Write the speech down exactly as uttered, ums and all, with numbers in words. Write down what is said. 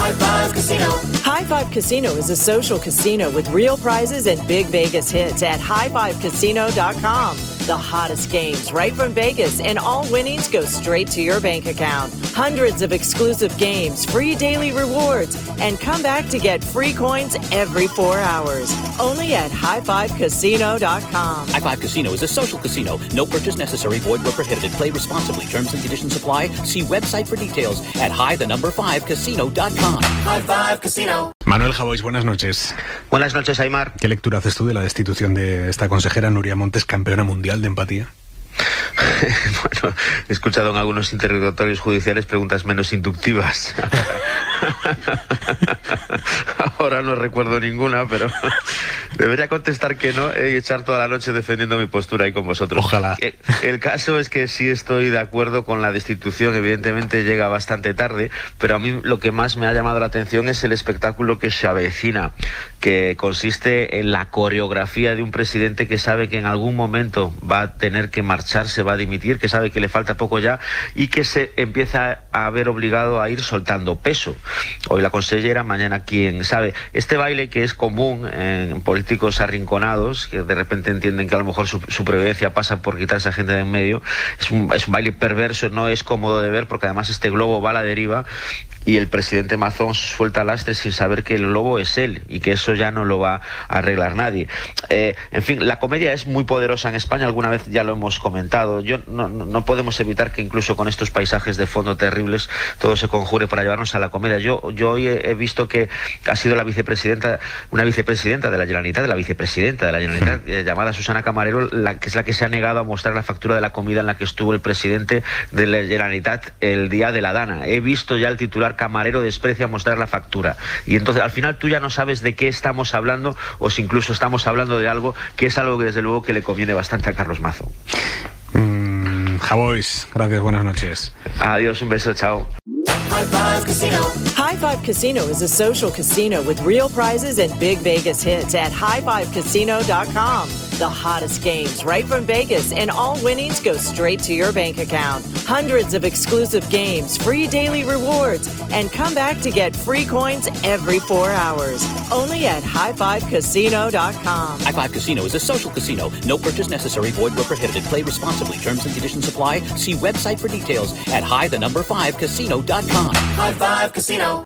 High Five Casino. High Five Casino is a social casino with real prizes and big Vegas hits at high five casino dot com. The hottest games right from Vegas, and all winnings go straight to your bank account. Hundreds of exclusive games, free daily rewards, and come back to get free coins every four hours. Only at high five casino dot com. High Five Casino is a social casino. No purchase necessary. Void where prohibited. Play responsibly. Terms and conditions apply. See website for details at high the number five casino dot com. High Five Casino. Manuel Javois, buenas noches. Buenas noches, Aymar. ¿Qué lectura haces tú de la destitución de esta consejera Nuria Montes, campeona mundial de empatía? Bueno, he escuchado en algunos interrogatorios judiciales preguntas menos inductivas. Ahora no recuerdo ninguna, pero debería contestar que no y echar toda la noche defendiendo mi postura ahí con vosotros. Ojalá. El caso es que sí estoy de acuerdo con la destitución. Evidentemente llega bastante tarde, pero a mí lo que más me ha llamado la atención es el espectáculo que se avecina, que consiste en la coreografía de un presidente que sabe que en algún momento va a tener que marcharse, va a dimitir, que sabe que le falta poco ya y que se empieza a ver obligado a ir soltando peso. Hoy la consellera, mañana quién sabe. Este baile que es común en políticos arrinconados, que de repente entienden que a lo mejor su supervivencia pasa por quitarse a gente de en medio, es un, es un baile perverso, no es cómodo de ver, porque además este globo va a la deriva y el presidente Mazón suelta lastre sin saber que el globo es él y que eso ya no lo va a arreglar nadie. Eh, en fin, la comedia es muy poderosa en España, alguna vez ya lo hemos comentado. Yo no, no podemos evitar que incluso con estos paisajes de fondo terribles todo se conjure para llevarnos a la comedia. Yo, yo hoy he, he visto que ha sido la vicepresidenta, una vicepresidenta de la Generalitat, de la vicepresidenta de la Generalitat, eh, llamada Susana Camarero, la, que es la que se ha negado a mostrar la factura de la comida en la que estuvo el presidente de la Generalitat el día de la Dana. He visto ya el titular: Camarero desprecia mostrar la factura. Y entonces al final tú ya no sabes de qué estamos hablando, o si incluso estamos hablando de algo que es algo que desde luego que le conviene bastante a Carlos Mazón. Mm, Javois, gracias, buenas noches. Adiós, un beso, chao. High Five Casino. High Five Casino is a social casino with real prizes and big Vegas hits at high five casino dot com. The hottest games right from Vegas, and all winnings go straight to your bank account. Hundreds of exclusive games, free daily rewards, and come back to get free coins every four hours. Only at high five casino dot com. High Five Casino is a social casino. No purchase necessary. Void where prohibited. Play responsibly. Terms and conditions apply. See website for details at high the number five casino dot com. High Five Casino.